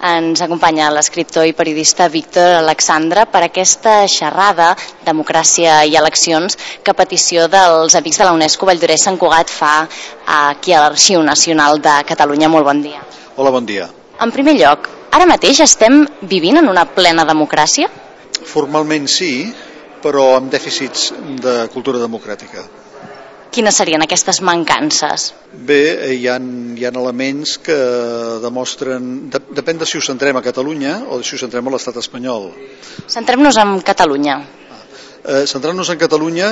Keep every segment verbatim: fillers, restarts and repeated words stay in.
Ens acompanya l'escriptor i periodista Víctor Alexandre per aquesta xerrada Democràcia i eleccions que a petició dels amics de la UNESCO Valldoreix Sant Cugat fa aquí a l'Arxiu Nacional de Catalunya. Molt bon dia. Hola, bon dia. En primer lloc, ara mateix estem vivint en una plena democràcia? Formalment sí, però amb dèficits de cultura democràtica. Quines serien aquestes mancances? Bé, hi ha, hi ha elements que demostren... De, depèn de si us centrem a Catalunya o si us centrem a l'estat espanyol. Centrem-nos en Catalunya. Eh, Centrant-nos en Catalunya,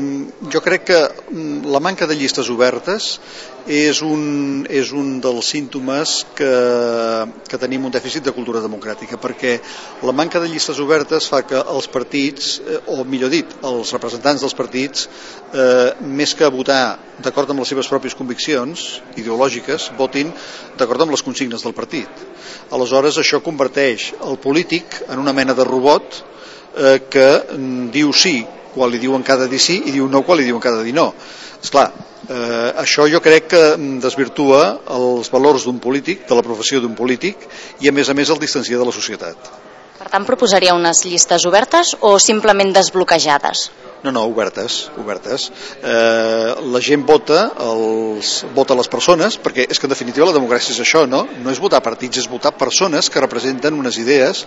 jo crec que la manca de llistes obertes és un, és un dels símptomes que, que tenim un dèficit de cultura democràtica, perquè la manca de llistes obertes fa que els partits, o millor dit, els representants dels partits, eh, més que votar d'acord amb les seves pròpies conviccions ideològiques, votin d'acord amb les consignes del partit. Aleshores, això converteix el polític en una mena de robot eh, que diu sí quan li diuen que ha de dir sí i diu no quan li diuen que ha de dir no. Esclar, eh, això jo crec que desvirtua els valors d'un polític, de la professió d'un polític, i a més a més el distancia de la societat. Per tant, proposaria unes llistes obertes o simplement desbloquejades? No, no, obertes, obertes. Eh, la gent vota, els, vota les persones, perquè és que en definitiva la democràcia és això, no? No és votar partits, és votar persones que representen unes idees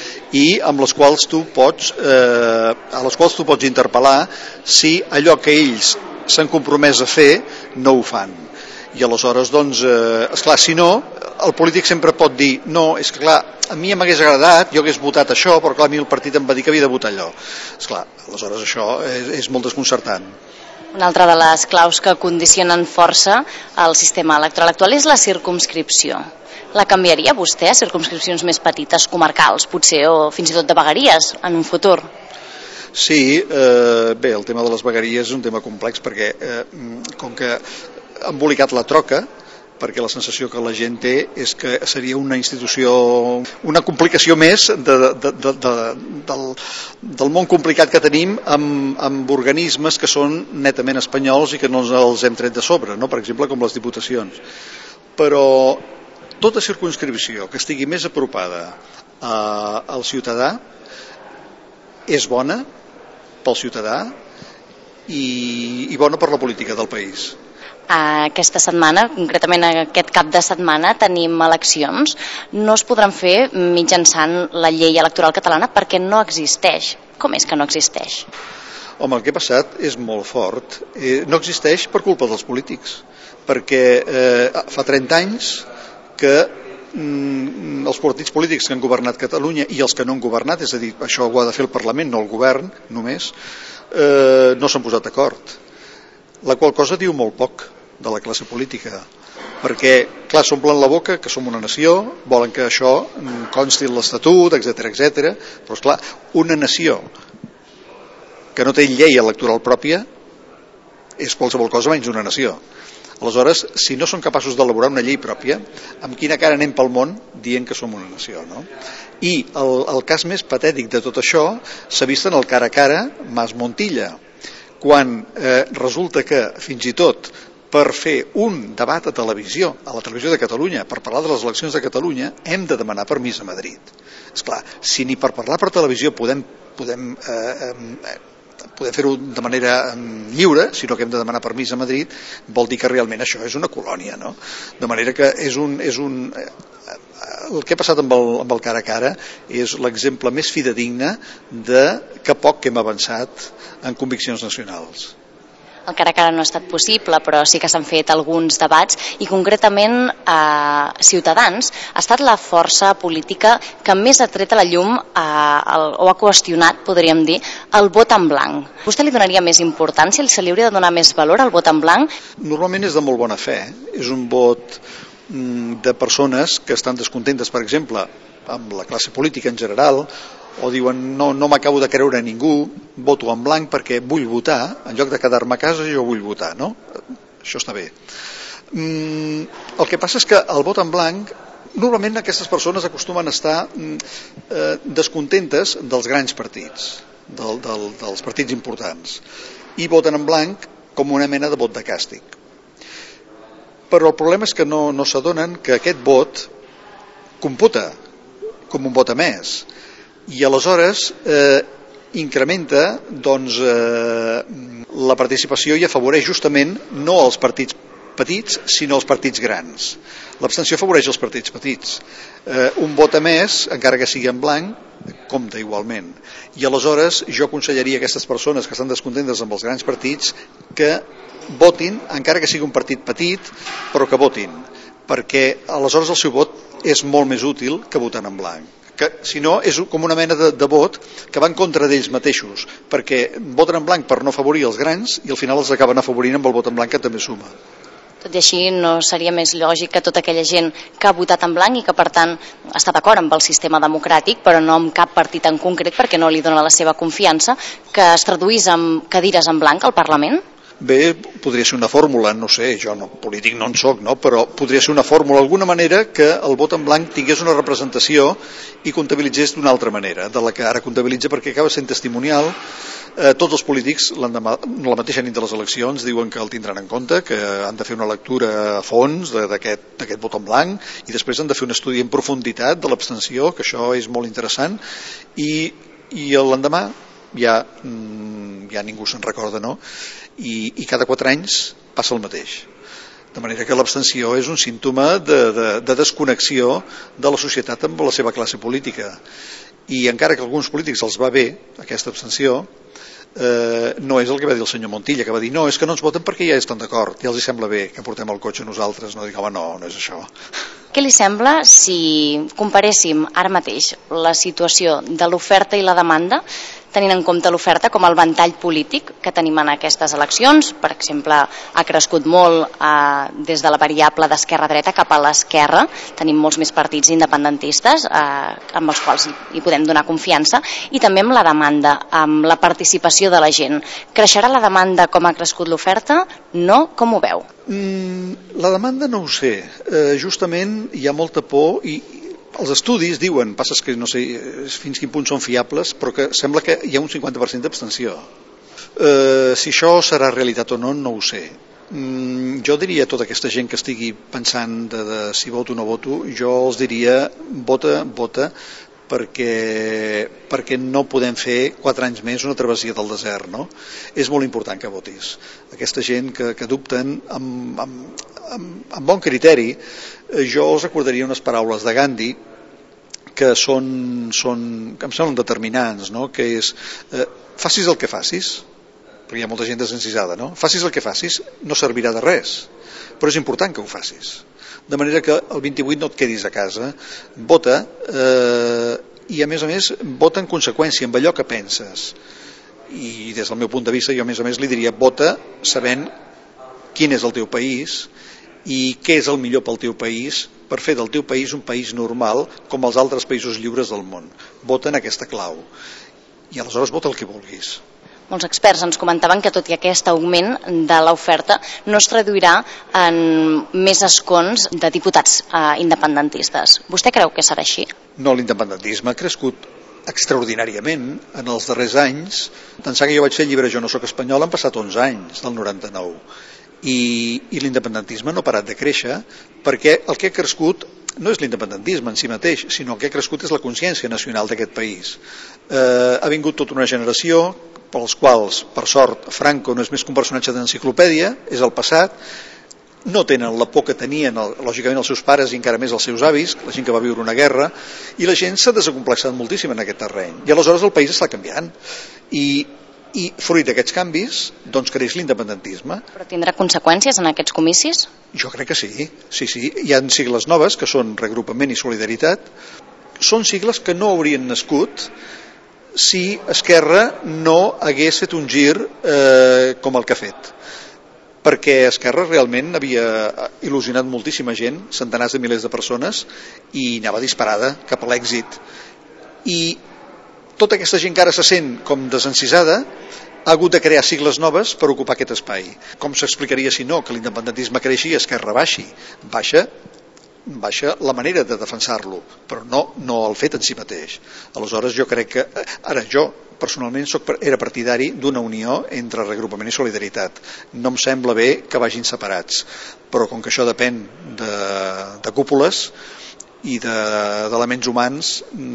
i amb les quals tu pots, eh, a les quals tu pots interpel·lar si allò que ells s'han compromès a fer no ho fan. I aleshores, doncs, eh, esclar, si no, el polític sempre pot dir no, és que clar, a mi m'hagués agradat, jo hagués votat això, però clar, a mi el partit em va dir que havia de votar allò. Esclar, aleshores això és, és molt desconcertant. Una altra de les claus que condicionen força el sistema electoral actual és la circumscripció. La canviaria vostè a circumscripcions més petites, comarcals, potser, o fins i tot de vegueries en un futur? Sí, eh, bé, el tema de les vegueries és un tema complex perquè eh, com que ha embolicat la troca, perquè la sensació que la gent té és que seria una institució, una complicació més de, de, de, de, del, del món complicat que tenim amb, amb organismes que són netament espanyols i que no els hem tret de sobre, no? Per exemple, com les diputacions. Però tota circumscripció que estigui més apropada a, al ciutadà és bona pel ciutadà i, i bona per la política del país. Aquesta setmana, concretament aquest cap de setmana, tenim eleccions. No es podran fer mitjançant la llei electoral catalana perquè no existeix. Com és que no existeix? Home, el que ha passat és molt fort. Eh, no existeix per culpa dels polítics, perquè eh, fa trenta anys que mm, els partits polítics que han governat Catalunya i els que no han governat, és a dir, això ho ha de fer el Parlament, no el govern només, eh, no s'han posat d'acord. La qual cosa diu molt poc de la classe política, perquè, clar, s'omplen la boca que som una nació, volen que això consti en l'Estatut, etcètera, etcètera, però, esclar, una nació que no té llei electoral pròpia és qualsevol cosa menys una nació. Aleshores, si no són capaços d'elaborar una llei pròpia, amb quina cara anem pel món dient que som una nació, no? I el, el cas més patètic de tot això s'ha vist en el cara a cara Mas-Montilla, quan eh, resulta que fins i tot per fer un debat a televisió, a la televisió de Catalunya, per parlar de les eleccions de Catalunya, hem de demanar permís a Madrid. Esclar, si ni per parlar per televisió podem, podem, eh, eh, podem fer-ho de manera eh, lliure, sinó que hem de demanar permís a Madrid, vol dir que realment això és una colònia, no? De manera que és un... És un eh, el que ha passat amb el, amb el cara a cara és l'exemple més fidedigne de que poc que hem avançat en conviccions nacionals. El cara a cara no ha estat possible, però sí que s'han fet alguns debats i concretament eh, Ciutadans ha estat la força política que més ha tret a la llum eh, el, o ha qüestionat, podríem dir, el vot en blanc. Vostè li donaria més importància, se li hauria de donar més valor al vot en blanc? Normalment és de molt bona fe, és un vot mm, de persones que estan descontentes, per exemple, amb la classe política en general, o diuen no, no m'acabo de creure a ningú, voto en blanc perquè vull votar, en lloc de quedar-me a casa jo vull votar, no? Això està bé. Mm, el que passa és que el vot en blanc, normalment aquestes persones acostumen a estar eh, descontentes dels grans partits, del, del, dels partits importants, i voten en blanc com una mena de vot de càstig. Però el problema és que no, no s'adonen que aquest vot computa com un vot emès. I aleshores eh, incrementa doncs, eh, la participació i afavoreix justament no els partits petits, sinó els partits grans. L'abstenció afavoreix els partits petits. Eh, un vot emès, encara que sigui en blanc, compta igualment. I aleshores jo aconsellaria a aquestes persones que estan descontentes amb els grans partits que votin, encara que sigui un partit petit, però que votin, perquè aleshores el seu vot és molt més útil que votant en blanc. Que, si no, és com una mena de, de vot que va en contra d'ells mateixos, perquè voten en blanc per no afavorir els grans i al final els acaben afavorint amb el vot en blanc que també suma. Tot i així, no seria més lògic que tota aquella gent que ha votat en blanc i que, per tant, està d'acord amb el sistema democràtic, però no amb cap partit en concret perquè no li dona la seva confiança, que es traduís en cadires en blanc al Parlament? Bé, podria ser una fórmula, no sé, jo no, polític no en soc, no? Però podria ser una fórmula, alguna manera que el vot en blanc tingués una representació i comptabilitzés d'una altra manera, de la que ara comptabilitza perquè acaba sent testimonial. Eh, tots els polítics, l'endemà, la mateixa nit de les eleccions, diuen que el tindran en compte, que han de fer una lectura a fons d'aquest vot en blanc i després han de fer un estudi en profunditat de l'abstenció, que això és molt interessant, i, i l'endemà ja, ja ningú se'n recorda, no? I, i cada quatre anys passa el mateix. De manera que l'abstenció és un símptoma de, de, de desconnexió de la societat amb la seva classe política. I encara que a alguns polítics els va bé aquesta abstenció, eh, no és el que va dir el senyor Montilla, que va dir no, és que no ens voten perquè ja estan d'acord, ja els hi sembla bé que portem el cotxe nosaltres, no dic, home, no, no és això. Què li sembla si comparéssim ara mateix la situació de l'oferta i la demanda, tenint en compte l'oferta com el ventall polític que tenim en aquestes eleccions? Per exemple, ha crescut molt eh, des de la variable d'esquerra-dreta cap a l'esquerra, tenim molts més partits independentistes eh, amb els quals hi podem donar confiança, i també amb la demanda, amb la participació de la gent. Creixerà la demanda com ha crescut l'oferta? No? Com ho veu? Mm, la demanda no ho sé. Eh, justament hi ha molta por i els estudis diuen, passes que no sé fins quin punt són fiables, però que sembla que hi ha un cinquanta per cent d'abstenció. Eh, si això serà realitat o no, no ho sé. Mm, jo diria a tota aquesta gent que estigui pensant de, de si voto o no voto, jo els diria vota, vota, perquè, perquè no podem fer quatre anys més una travessia del desert, no? És molt important que votis. Aquesta gent que, que dubten amb, amb, amb, amb bon criteri, jo els recordaria unes paraules de Gandhi que són, són que em semblen determinants, no? Que és eh, facis el que facis, perquè hi ha molta gent desencisada, no? Facis el que facis, no servirà de res, però és important que ho facis. De manera que el vint-i-vuit no et quedis a casa, vota eh, i a més a més vota en conseqüència amb allò que penses. I des del meu punt de vista jo a més a més li diria vota sabent quin és el teu país i què és el millor pel teu país per fer del teu país un país normal com els altres països lliures del món. Vota en aquesta clau i aleshores vota el que vulguis. Molts experts ens comentaven que tot i aquest augment de l'oferta no es traduirà en més escons de diputats eh, independentistes. Vostè creu que serà així? No, l'independentisme ha crescut extraordinàriament en els darrers anys. D'ençà que jo vaig fer el llibre Jo no soc espanyol han passat onze anys, del noranta-nou. I, i l'independentisme no ha parat de créixer perquè el que ha crescut no és l'independentisme en si mateix, sinó el que ha crescut és la consciència nacional d'aquest país. Eh, ha vingut tota una generació pels quals, per sort, Franco no és més que un personatge d'enciclopèdia, és el passat, no tenen la por que tenien, lògicament, els seus pares i encara més els seus avis, la gent que va viure una guerra, i la gent s'ha desacomplexat moltíssim en aquest terreny. I aleshores el país està canviant. I, i fruit d'aquests canvis, doncs creix l'independentisme. Però tindrà conseqüències en aquests comicis? Jo crec que sí. Sí, sí. Hi ha sigles noves, que són regrupament i solidaritat. Són sigles que no haurien nascut si Esquerra no hagués fet un gir eh, com el que ha fet, perquè Esquerra realment havia il·lusionat moltíssima gent, centenars de milers de persones, i anava disparada cap a l'èxit, i tota aquesta gent que ara se sent com desencisada ha hagut de crear sigles noves per ocupar aquest espai. Com s'explicaria si no que l'independentisme creixi i Esquerra baixi? Baixa baixa la manera de defensar-lo, però no, no el fet en si mateix. Aleshores jo crec que, ara jo personalment soc, era partidari d'una unió entre regrupament i solidaritat. No em sembla bé que vagin separats, però com que això depèn de, de cúpules, i d'elements humans,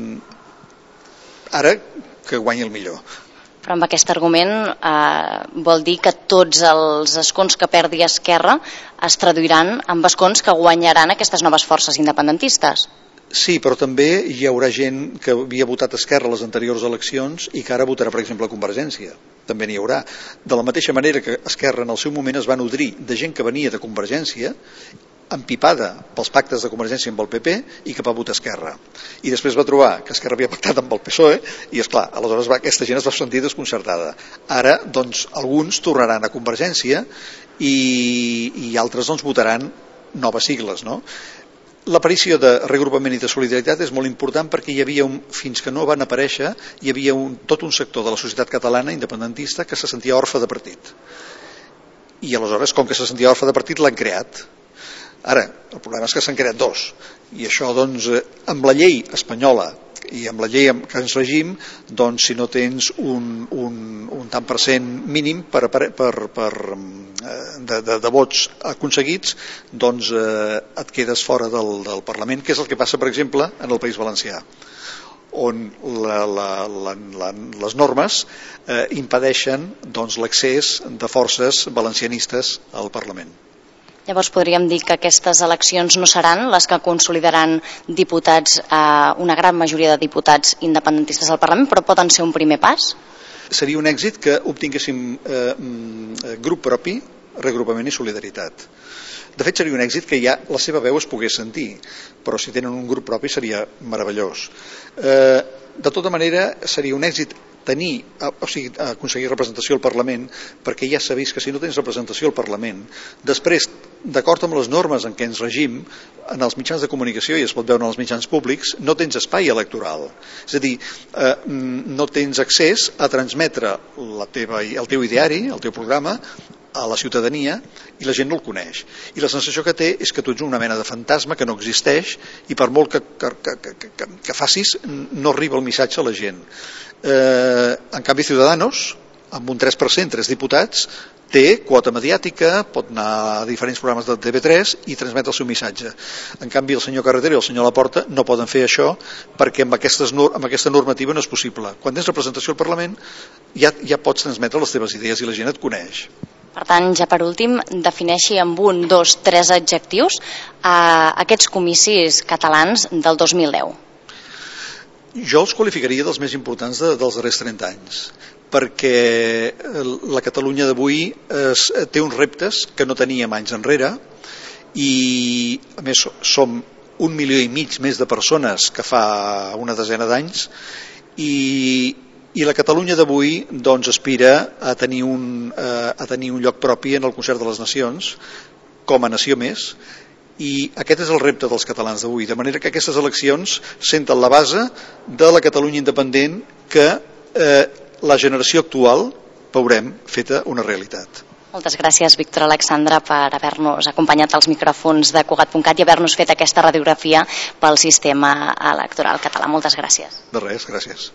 ara que guanyi el millor. Però amb aquest argument eh, vol dir que tots els escons que perdi Esquerra es traduiran en escons que guanyaran aquestes noves forces independentistes. Sí, però també hi haurà gent que havia votat Esquerra a les anteriors eleccions i que ara votarà, per exemple, Convergència. També n'hi haurà. De la mateixa manera que Esquerra en el seu moment es va nodrir de gent que venia de Convergència, empipada pels pactes de Convergència amb el P P i que va votar Esquerra. I després va trobar que Esquerra havia pactat amb el P S O E i, esclar, aleshores va, aquesta gent es va sentir desconcertada. Ara, doncs, alguns tornaran a Convergència i, i altres doncs, votaran noves sigles, no? L'aparició de regrupament i de solidaritat és molt important perquè hi havia, un, fins que no van aparèixer, hi havia un, tot un sector de la societat catalana independentista que se sentia orfe de partit. I aleshores, com que se sentia orfe de partit, l'han creat. Ara, el problema és que s'han creat dos. I això, doncs, amb la llei espanyola i amb la llei que ens regim, doncs, si no tens un, un, un tant per cent mínim per, per, per, per, de, de, de vots aconseguits, doncs eh, et quedes fora del, del Parlament, que és el que passa, per exemple, en el País Valencià, on la, la, la, la, les normes eh, impedeixen doncs, l'accés de forces valencianistes al Parlament. Llavors podríem dir que aquestes eleccions no seran les que consolidaran diputats, eh, una gran majoria de diputats independentistes al Parlament, però poden ser un primer pas? Seria un èxit que obtinguéssim eh, grup propi, regrupament i solidaritat. De fet, seria un èxit que ja la seva veu es pogués sentir, però si tenen un grup propi seria meravellós. Eh, de tota manera, seria un èxit tenir, o sigui, aconseguir representació al Parlament, perquè ja s'ha vist que si no tens representació al Parlament, després, d'acord amb les normes en què ens regim, en els mitjans de comunicació, i es pot veure en els mitjans públics, no tens espai electoral. És a dir, eh, no tens accés a transmetre la teva, el teu ideari, el teu programa, a la ciutadania, i la gent no el coneix. I la sensació que té és que tu ets una mena de fantasma que no existeix i per molt que, que, que, que, que facis no arriba el missatge a la gent. Eh, en canvi, Ciudadanos, amb un tres per cent, tres diputats, té quota mediàtica, pot anar a diferents programes de T V tres i transmetre el seu missatge. En canvi, el senyor Carretero i el senyor Laporta no poden fer això perquè amb, aquestes, amb aquesta normativa no és possible. Quan tens representació al Parlament ja, ja pots transmetre les teves idees i la gent et coneix. Per tant, ja per últim, defineixi amb un, dos, tres adjectius a aquests comicis catalans del dos mil deu. Jo els qualificaria dels més importants de, dels darrers trenta anys, perquè la Catalunya d'avui té uns reptes que no teníem anys enrere i, a més, som un milió i mig més de persones que fa una desena d'anys i I la Catalunya d'avui doncs, aspira a tenir, un, eh, a tenir un lloc propi en el concert de les nacions, com a nació més, i aquest és el repte dels catalans d'avui, de manera que aquestes eleccions senten la base de la Catalunya independent que eh, la generació actual veurem feta una realitat. Moltes gràcies, Víctor Alexandre, per haver-nos acompanyat als micròfons de Cugat punt cat i haver-nos fet aquesta radiografia pel sistema electoral català. Moltes gràcies. De res, gràcies.